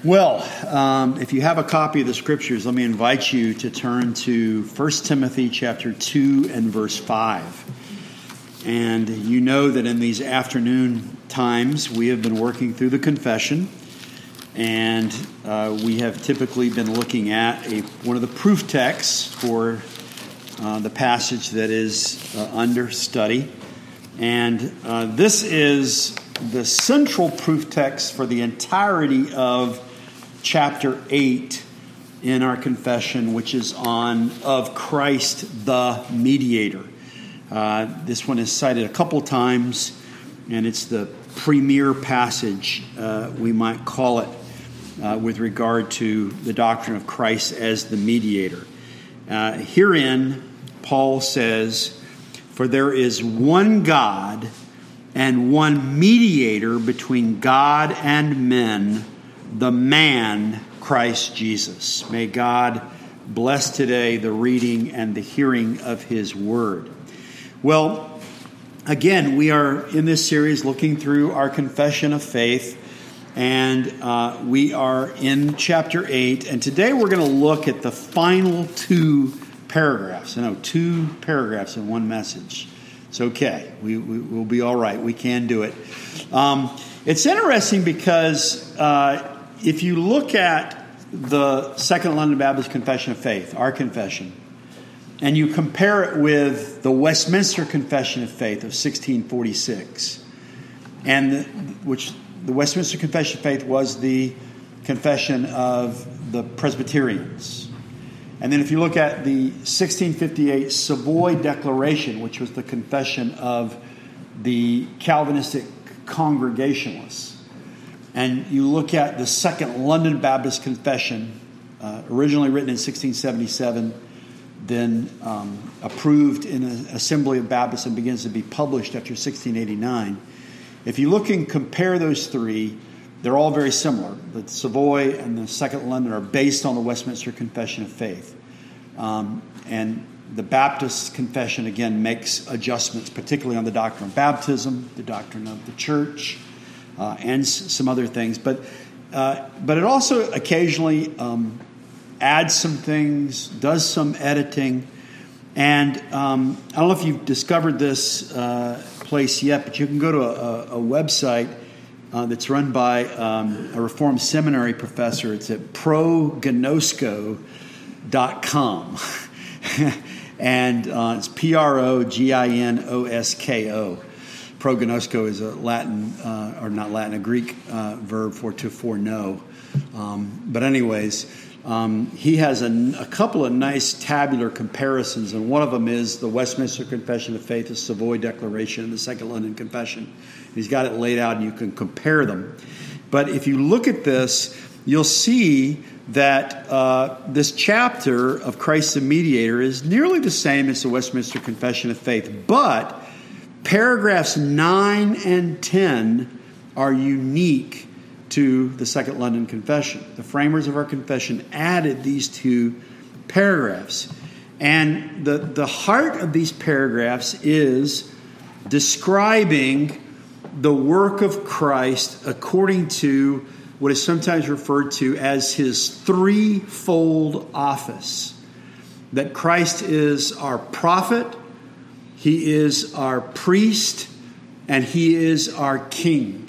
Well, if you have a copy of the Scriptures, let me invite you to turn to 1 Timothy chapter 2 and verse 5. And you know that in these afternoon times, we have been working through the confession, and we have typically been looking at one of the proof texts for the passage that is under study. And this is the central proof text for the entirety of chapter 8 in our confession, which is on of Christ the mediator. This one is cited a couple times, and it's the premier passage, we might call it, with regard to the doctrine of Christ as the mediator. Herein, Paul says, "For there is one God and one mediator between God and men, the man Christ Jesus." May God bless today the reading and the hearing of His Word. Well, again, we are in this series looking through our confession of faith, and we are in chapter 8, and today we're going to look at the final two paragraphs. 2 paragraphs in one message. It's okay. We'll be all right. We can do it. It's interesting because if you look at the Second London Baptist Confession of Faith, our confession, and you compare it with the Westminster Confession of Faith of 1646, and which the Westminster Confession of Faith was the confession of the Presbyterians. And then if you look at the 1658 Savoy Declaration, which was the confession of the Calvinistic Congregationalists, and you look at the Second London Baptist Confession, originally written in 1677, then approved in an Assembly of Baptists and begins to be published after 1689. If you look and compare those three, they're all very similar. The Savoy and the Second London are based on the Westminster Confession of Faith. And the Baptist Confession, again, makes adjustments, particularly on the doctrine of baptism, the doctrine of the church, and some other things. But it also occasionally adds some things, does some editing. And I don't know if you've discovered this place yet, but you can go to a website that's run by a Reformed Seminary professor. It's at prognosco.com. And it's Proginosko. Prognosco is a Latin, a Greek verb for to foreknow. But anyways, he has a couple of nice tabular comparisons, and one of them is the Westminster Confession of Faith, the Savoy Declaration, and the Second London Confession. He's got it laid out, and you can compare them. But if you look at this, you'll see that this chapter of Christ the Mediator is nearly the same as the Westminster Confession of Faith, but paragraphs 9 and 10 are unique to the Second London Confession. The framers of our confession added these 2 paragraphs. And the heart of these paragraphs is describing the work of Christ according to what is sometimes referred to as His threefold office. That Christ is our prophet, He is our priest, and He is our king.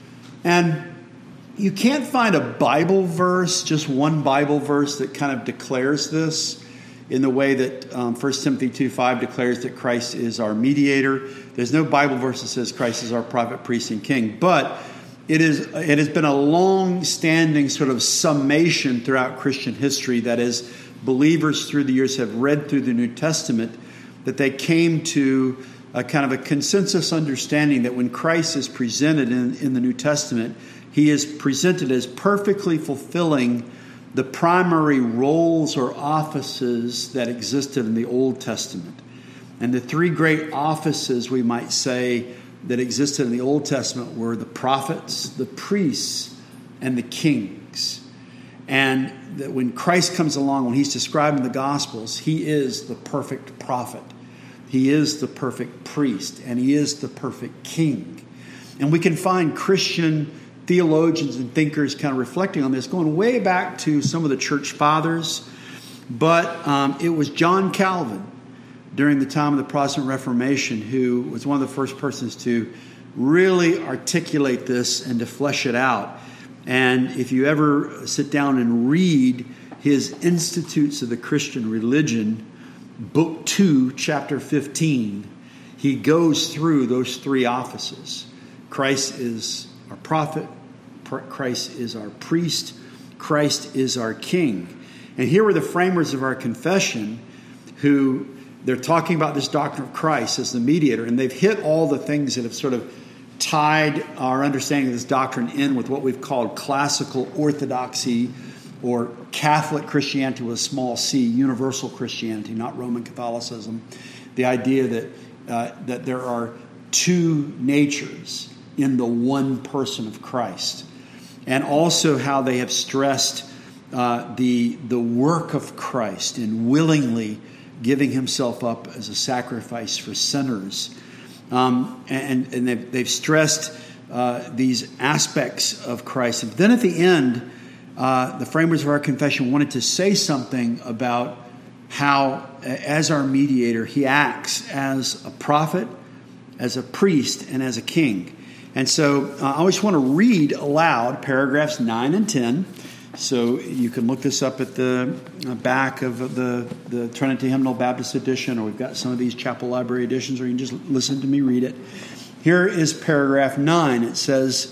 And you can't find a Bible verse, just one Bible verse that kind of declares this in the way that 1 Timothy 2:5 declares that Christ is our mediator. There's no Bible verse that says Christ is our prophet, priest, and king. But it has been a long-standing sort of summation throughout Christian history that as believers through the years have read through the New Testament, that they came to a kind of a consensus understanding that when Christ is presented in the New Testament, He is presented as perfectly fulfilling the primary roles or offices that existed in the Old Testament. And the 3 great offices, we might say, that existed in the Old Testament were the prophets, the priests, and the kings. And that when Christ comes along, when He's described in the Gospels, He is the perfect prophet. He is the perfect priest, and He is the perfect king. And we can find Christian theologians and thinkers kind of reflecting on this, going way back to some of the church fathers. But it was John Calvin during the time of the Protestant Reformation who was one of the first persons to really articulate this and to flesh it out. And if you ever sit down and read his Institutes of the Christian Religion, Book 2, Chapter 15, he goes through those three offices. Christ is our prophet, Christ is our priest, Christ is our king. And here were the framers of our confession who they're talking about this doctrine of Christ as the mediator, and they've hit all the things that have sort of tied our understanding of this doctrine in with what we've called classical orthodoxy or Catholic Christianity with a small c, universal Christianity, not Roman Catholicism. The idea that there are two natures in the one person of Christ. And also how they have stressed the work of Christ in willingly giving himself up as a sacrifice for sinners. And they've stressed these aspects of Christ. And then at the end, the framers of our confession wanted to say something about how, as our mediator, he acts as a prophet, as a priest, and as a king. And so I always want to read aloud paragraphs 9 and 10. So you can look this up at the back of the Trinity Hymnal Baptist edition, or we've got some of these chapel library editions, or you can just listen to me read it. Here is paragraph 9. It says,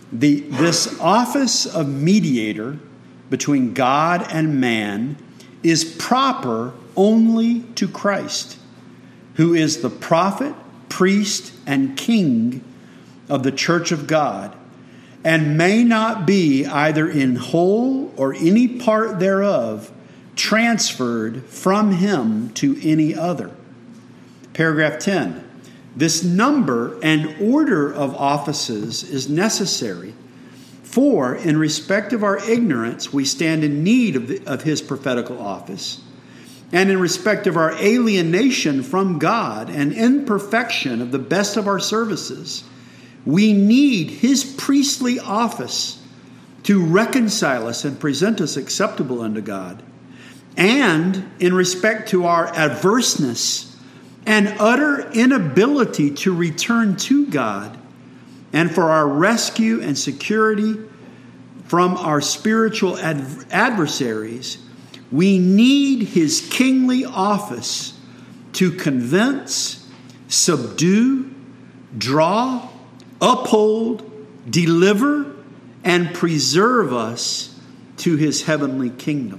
this office of mediator between God and man is proper only to Christ, who is the prophet, priest, and king of the church of God, and may not be either in whole or any part thereof transferred from him to any other. Paragraph 10. This number and order of offices is necessary, for in respect of our ignorance we stand in need of his prophetical office, and in respect of our alienation from God and imperfection of the best of our services, we need his priestly office to reconcile us and present us acceptable unto God. And in respect to our adverseness and utter inability to return to God, and for our rescue and security from our spiritual adversaries, we need his kingly office to convince, subdue, draw, uphold, deliver, and preserve us to his heavenly kingdom.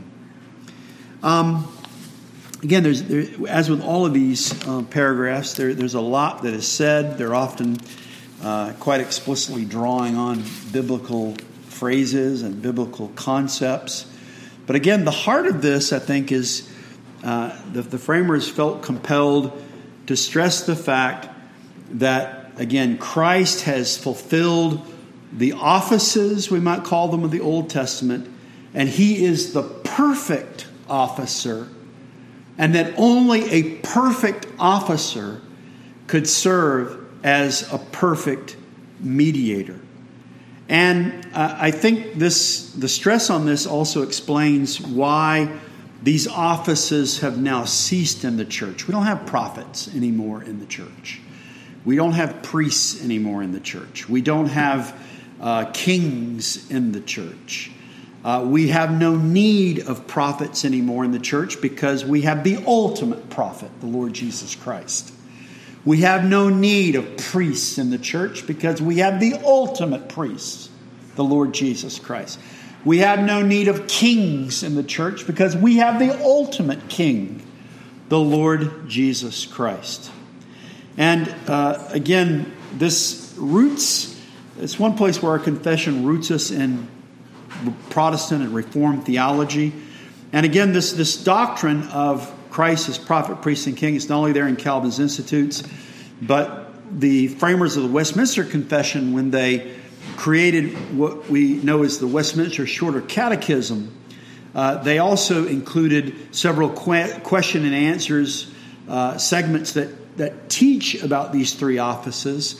Again, as with all of these paragraphs, there's a lot that is said. They're often quite explicitly drawing on biblical phrases and biblical concepts. But again, the heart of this, I think, is the framers felt compelled to stress the fact that, again, Christ has fulfilled the offices, we might call them, of the Old Testament, and he is the perfect officer, and that only a perfect officer could serve as a perfect mediator. And I think the stress on this also explains why these offices have now ceased in the church. We don't have prophets anymore in the church. We don't have priests anymore in the church. We don't have kings in the church. We have no need of prophets anymore in the church because we have the ultimate prophet, the Lord Jesus Christ. We have no need of priests in the church because we have the ultimate priest, the Lord Jesus Christ. We have no need of kings in the church because we have the ultimate king, the Lord Jesus Christ. And again, it's one place where our confession roots us in Protestant and Reformed theology. And again, this doctrine of Christ as prophet, priest, and king is not only there in Calvin's Institutes, but the framers of the Westminster Confession, when they created what we know as the Westminster Shorter Catechism, they also included several question and answers segments that teach about these three offices.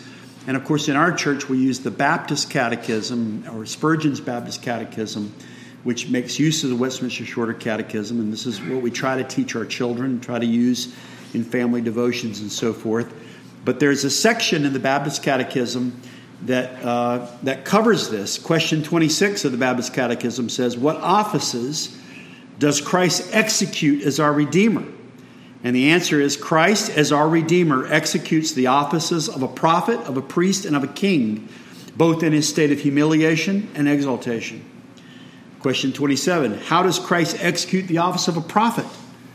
And of course, in our church, we use the Baptist Catechism, or Spurgeon's Baptist Catechism, which makes use of the Westminster Shorter Catechism. And this is what we try to teach our children, try to use in family devotions and so forth. But there's a section in the Baptist Catechism that covers this. Question 26 of the Baptist Catechism says, "What offices does Christ execute as our Redeemer?" And the answer is, Christ, as our Redeemer, executes the offices of a prophet, of a priest, and of a king, both in his state of humiliation and exaltation. Question 27, how does Christ execute the office of a prophet?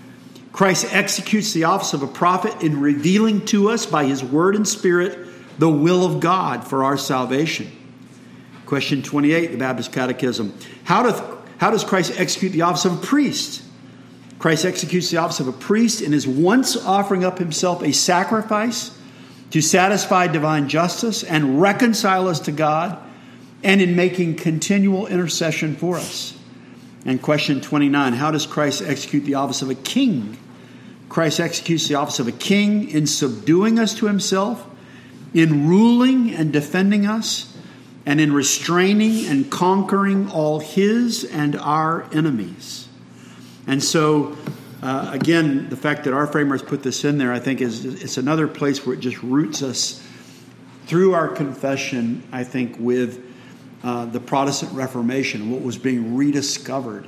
Christ executes the office of a prophet in revealing to us by his word and spirit the will of God for our salvation. Question 28, the Baptist Catechism. How does Christ execute the office of a priest? Christ executes the office of a priest in his once offering up himself a sacrifice to satisfy divine justice and reconcile us to God, and in making continual intercession for us. And question 29, how does Christ execute the office of a king? Christ executes the office of a king in subduing us to himself, in ruling and defending us, and in restraining and conquering all his and our enemies. And so, again, the fact that our framers put this in there, I think, it's another place where it just roots us through our confession, I think, with the Protestant Reformation, what was being rediscovered,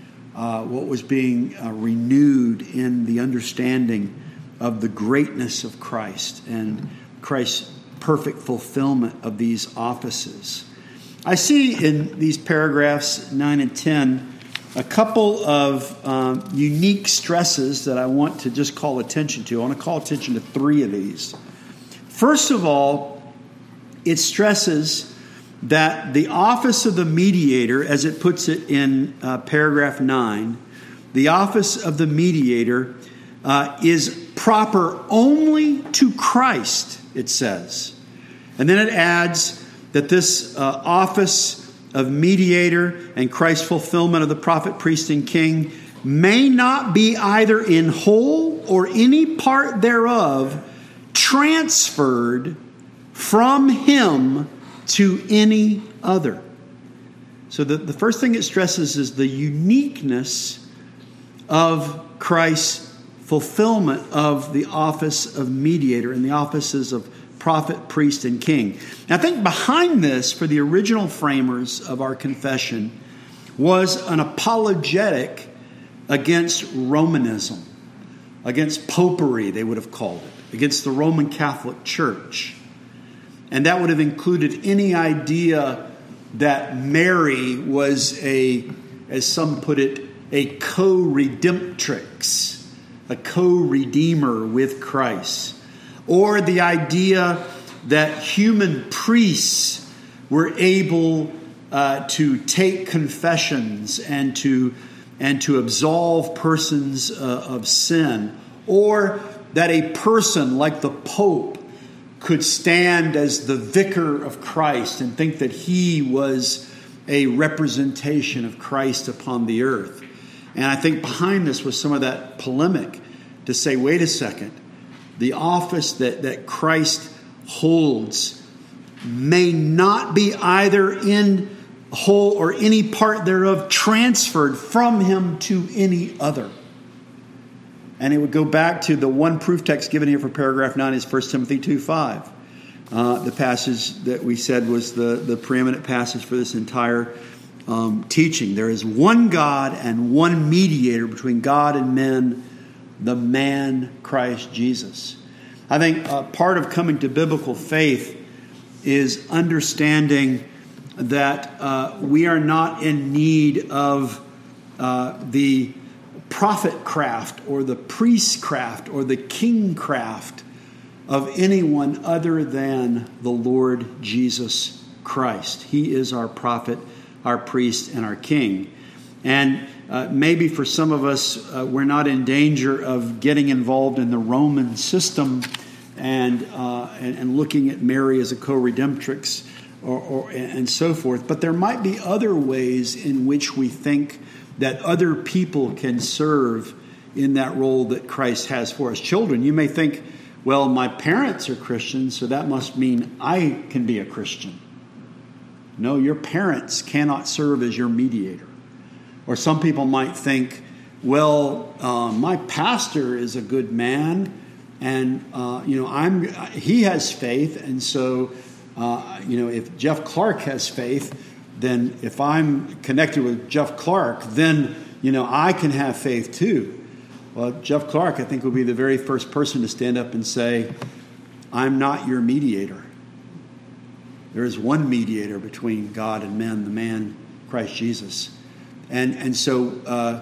what was being renewed in the understanding of the greatness of Christ and Christ's perfect fulfillment of these offices. I see in these paragraphs 9 and 10 a couple of unique stresses that I want to just call attention to. I want to call attention to three of these. First of all, it stresses that the office of the mediator, as it puts it in paragraph 9, the office of the mediator is proper only to Christ, it says. And then it adds that this office of mediator and Christ's fulfillment of the prophet, priest, and king may not be either in whole or any part thereof transferred from him to any other. So the first thing it stresses is the uniqueness of Christ's fulfillment of the office of mediator and the offices of prophet, priest, and king. And I think behind this, for the original framers of our confession, was an apologetic against Romanism, against popery, they would have called it, against the Roman Catholic Church. And that would have included any idea that Mary was as some put it, a co-redemptrix, a co-redeemer with Christ. Or the idea that human priests were able to take confessions and to absolve persons of sin. Or that a person like the Pope could stand as the vicar of Christ and think that he was a representation of Christ upon the earth. And I think behind this was some of that polemic to say, wait a second, the office that Christ holds may not be either in whole or any part thereof transferred from him to any other. And it would go back to the one proof text given here for paragraph 9 is 1 Timothy 2:5. The passage that we said was the preeminent passage for this entire teaching. There is one God and one mediator between God and men, the man Christ Jesus. I think part of coming to biblical faith is understanding that we are not in need of the prophet craft or the priest craft or the king craft of anyone other than the Lord Jesus Christ. He is our prophet, our priest, and our king. And maybe for some of us, we're not in danger of getting involved in the Roman system and looking at Mary as a co-redemptrix and so forth. But there might be other ways in which we think that other people can serve in that role that Christ has for us. Children, you may think, well, my parents are Christians, so that must mean I can be a Christian. No, your parents cannot serve as your mediator. Or some people might think, well, my pastor is a good man, and he has faith, and so if Jeff Clark has faith, then if I'm connected with Jeff Clark, then I can have faith too. Well, Jeff Clark, I think, will be the very first person to stand up and say, I'm not your mediator. There is one mediator between God and men, the man Christ Jesus. And so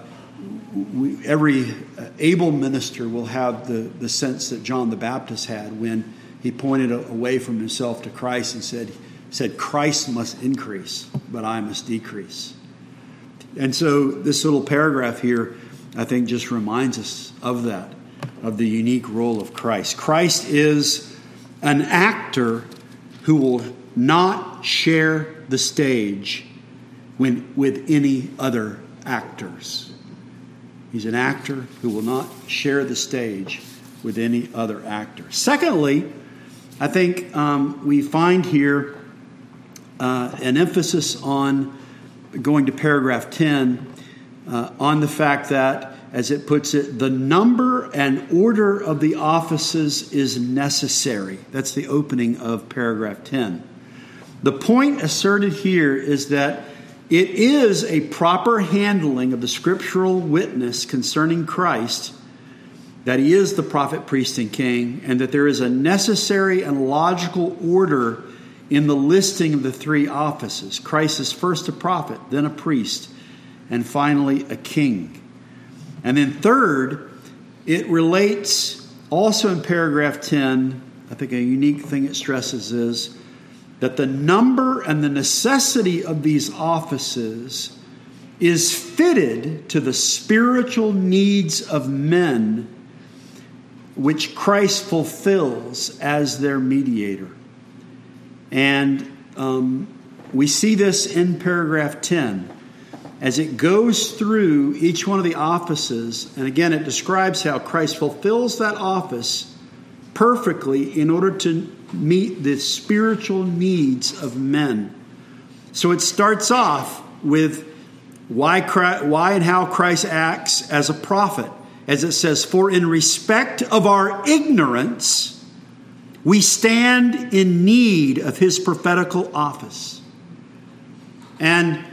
every able minister will have the sense that John the Baptist had when he pointed away from himself to Christ and said, Christ must increase, but I must decrease. And so this little paragraph here, I think, just reminds us of that, of the unique role of Christ. Christ is an actor who will not share the stage with any other actors. He's an actor who will not share the stage with any other actor. Secondly, I think we find here an emphasis on, going to paragraph 10, on the fact that, as it puts it, the number and order of the offices is necessary. That's the opening of paragraph 10. The point asserted here is that it is a proper handling of the scriptural witness concerning Christ, that he is the prophet, priest, and king, and that there is a necessary and logical order in the listing of the three offices. Christ is first a prophet, then a priest, and finally a king. And then third, it relates also in paragraph 10, I think a unique thing it stresses is that the number and the necessity of these offices is fitted to the spiritual needs of men, which Christ fulfills as their mediator. And we see this in paragraph 10. As it goes through each one of the offices, and again, it describes how Christ fulfills that office perfectly in order to meet the spiritual needs of men. So it starts off with why and how Christ acts as a prophet. As it says, for in respect of our ignorance, we stand in need of his prophetical office. And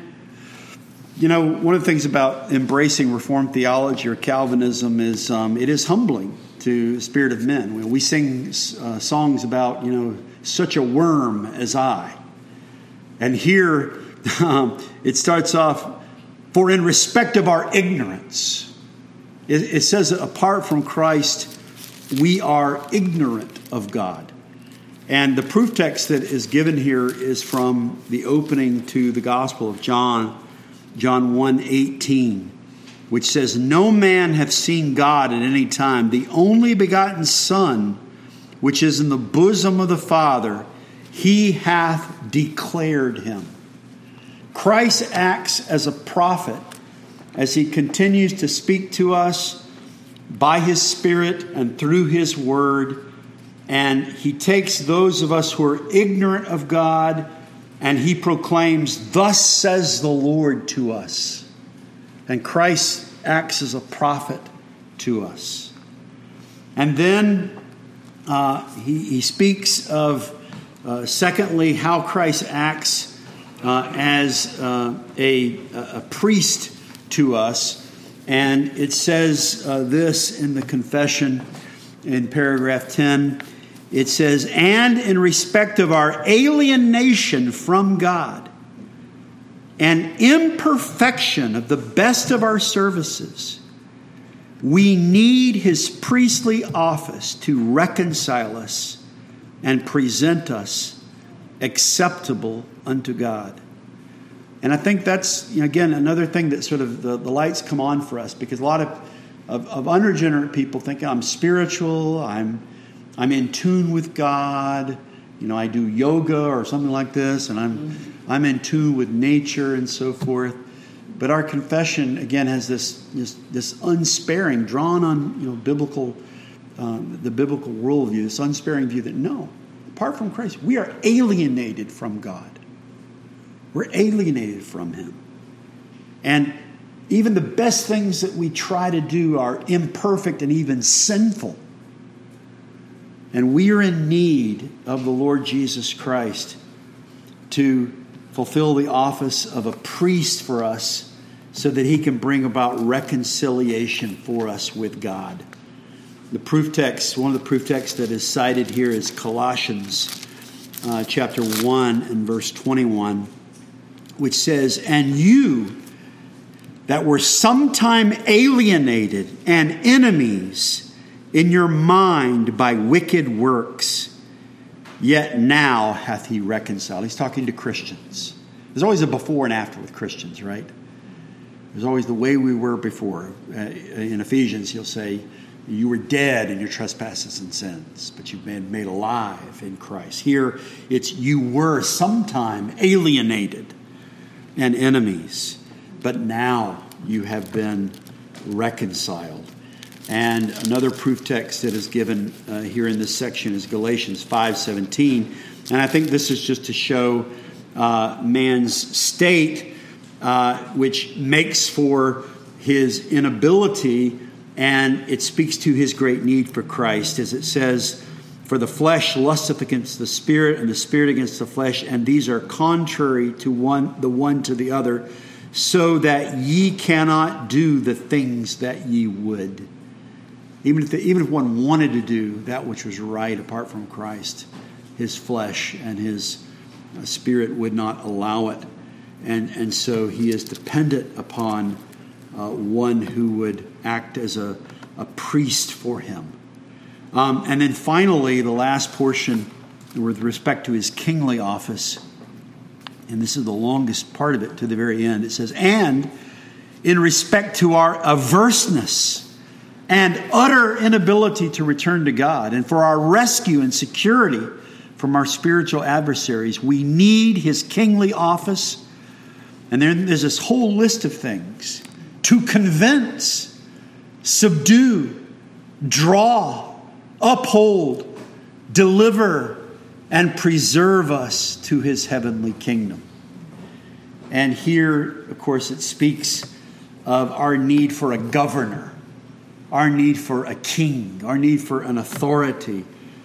one of the things about embracing Reformed theology or Calvinism is it is humbling to the spirit of men. We sing songs about, such a worm as I. And here it starts off, for in respect of our ignorance. It says that apart from Christ, we are ignorant of God. And the proof text that is given here is from the opening to the Gospel of John 1:18, which says, no man hath seen God at any time. The only begotten Son, which is in the bosom of the Father, he hath declared him. Christ acts as a prophet as he continues to speak to us by his Spirit and through his word. And he takes those of us who are ignorant of God and he proclaims, thus says the Lord to us. And Christ acts as a prophet to us. And then he speaks of, secondly, how Christ acts as a priest to us. And it says this in the confession in paragraph 10. It says, and in respect of our alienation from God and imperfection of the best of our services, we need his priestly office to reconcile us and present us acceptable unto God. And I think that's, again, another thing that sort of the lights come on for us, because a lot of unregenerate people think I'm spiritual, I'm in tune with God, I do yoga or something like this, and I'm in tune with nature and so forth. But our confession, again, has this unsparing, drawn on biblical the biblical worldview, this unsparing view that no, apart from Christ, we are alienated from God. We're alienated from Him. And even the best things that we try to do are imperfect and even sinful. And we are in need of the Lord Jesus Christ to fulfill the office of a priest for us so that He can bring about reconciliation for us with God. The proof text, one of the proof texts that is cited here is Colossians chapter 1 and verse 21, which says, "And you that were sometime alienated and enemies in your mind by wicked works, yet now hath He reconciled." He's talking to Christians. There's always a before and after with Christians, right? There's always the way we were before. In Ephesians, he'll say, you were dead in your trespasses and sins, but you've been made alive in Christ. Here, it's you were sometime alienated and enemies, but now you have been reconciled. And another proof text that is given here in this section is Galatians 5:17. And I think this is just to show man's state, which makes for his inability, and it speaks to his great need for Christ. As it says, "For the flesh lusteth against the Spirit, and the Spirit against the flesh, and these are contrary to the one to the other, so that ye cannot do the things that ye would." Even if one wanted to do that which was right apart from Christ, his flesh and his spirit would not allow it. And so he is dependent upon one who would act as a priest for him. And then finally, the last portion with respect to his kingly office, and this is the longest part of it to the very end, it says, "And in respect to our averseness and utter inability to return to God, and for our rescue and security from our spiritual adversaries, we need His kingly office." And then there's this whole list of things: to convince, subdue, draw, uphold, deliver, and preserve us to His heavenly kingdom. And here, of course, it speaks of our need for a governor, our need for a king, our need for an authority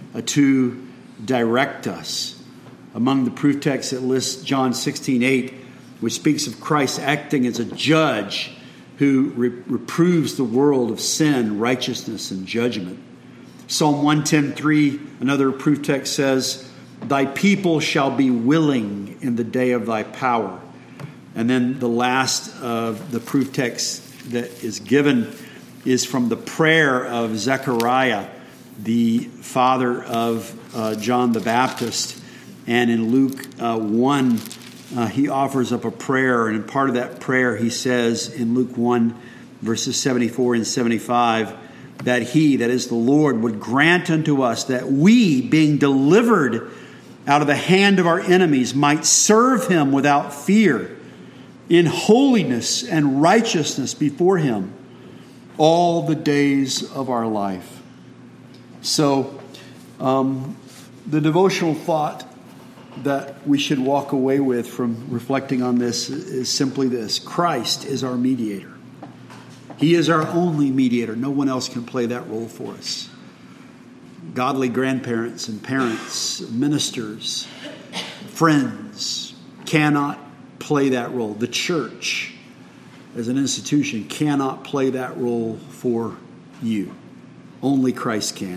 to direct us. Among the proof texts, it lists John 16:8, which speaks of Christ acting as a judge who reproves the world of sin, righteousness, and judgment. Psalm 110:3, another proof text, says, "Thy people shall be willing in the day of Thy power." And then the last of the proof text that is given is from the prayer of Zechariah, the father of John the Baptist. And in Luke 1, he offers up a prayer. And in part of that prayer, he says in Luke 1, verses 74 and 75, that He, that is the Lord, would grant unto us that we, being delivered out of the hand of our enemies, might serve Him without fear, in holiness and righteousness before Him all the days of our life. So, the devotional thought that we should walk away with from reflecting on this is simply this: Christ is our mediator. He is our only mediator. No one else can play that role for us. Godly grandparents and parents, ministers, friends cannot play that role. The church, as an institution, cannot play that role for you. Only Christ can.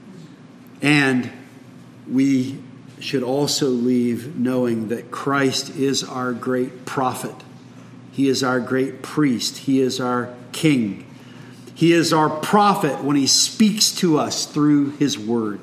And we should also leave knowing that Christ is our great prophet. He is our great priest. He is our king. He is our prophet when He speaks to us through His word.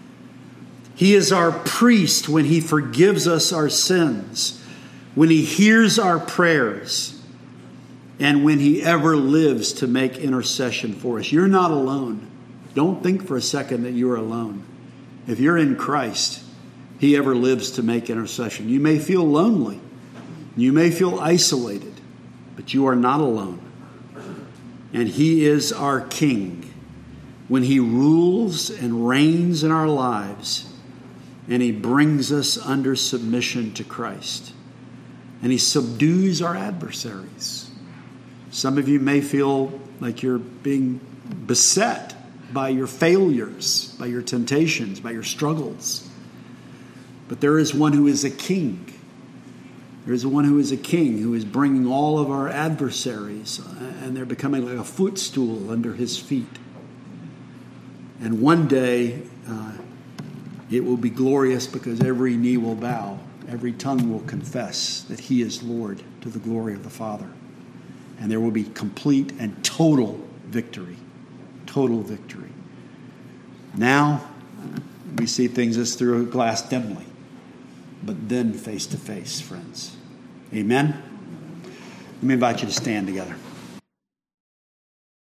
He is our priest when He forgives us our sins, when He hears our prayers, and when He ever lives to make intercession for us. You're not alone. Don't think for a second that you're alone. If you're in Christ, He ever lives to make intercession. You may feel lonely. You may feel isolated, but you are not alone. And He is our King. when He rules and reigns in our lives, and He brings us under submission to Christ, and He subdues our adversaries. Some of you may feel like you're being beset by your failures, by your temptations, by your struggles. But there is one who is a king. There is one who is a king who is bringing all of our adversaries, and they're becoming like a footstool under His feet. And one day, it will be glorious because every knee will bow, every tongue will confess that He is Lord to the glory of the Father. And there will be complete and total victory. Total victory. Now, we see things as through a glass dimly, but then face to face, friends. Amen? Let me invite you to stand together.